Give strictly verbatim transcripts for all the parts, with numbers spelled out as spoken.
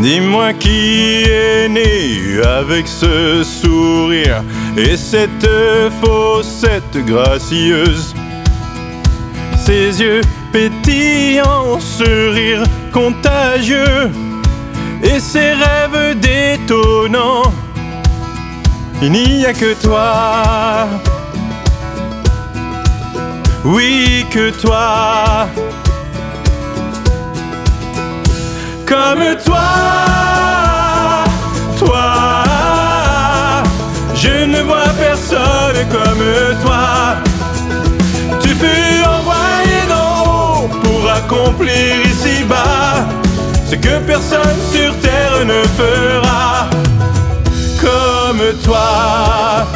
Dis-moi qui est né avec ce sourire et cette faussette gracieuse, ses yeux pétillants, ce rire contagieux et ses rêves détonnants. Il n'y a que toi, oui que toi. Comme toi, toi, je ne vois personne comme toi. Tu fus envoyé d'en haut pour accomplir ici-bas ce que personne sur terre ne fera. Comme toi,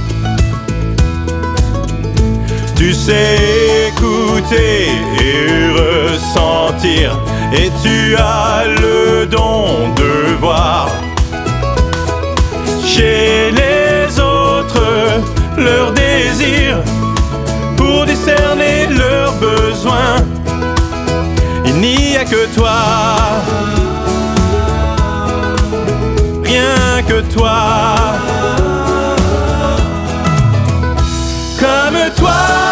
tu sais écouter et ressentir, et tu as le don de voir chez les autres leurs désirs pour discerner leurs besoins. Il n'y a que toi, rien que toi. Comme toi,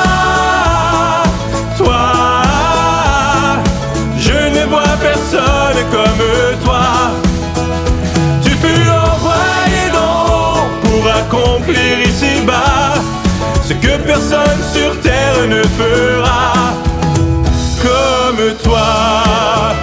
personne comme toi. Tu fus envoyé d'en haut pour accomplir ici-bas ce que personne sur terre ne fera. Comme toi,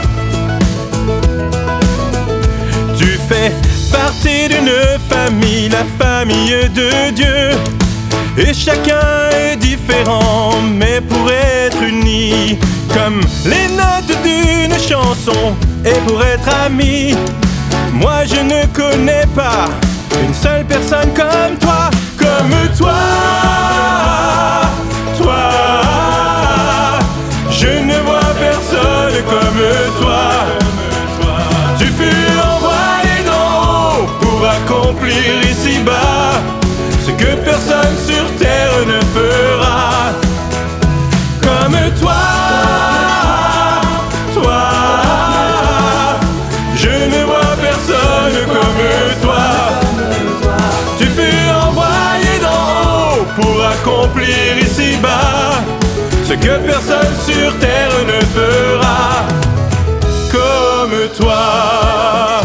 tu fais partie d'une famille, la famille de Dieu. Et chacun est différent, mais pour être unis comme les notes d'une chanson et pour être amis. Moi je ne connais pas une seule personne comme toi. Comme toi, toi, je ne vois personne comme toi. Tu fus envoyé d'en haut pour accomplir ici-bas ce que personne sur terre ne fera. Comme toi, toi, je ne vois personne comme toi. Tu fus envoyé d'en haut pour accomplir ici-bas ce que personne sur terre ne fera. Comme toi.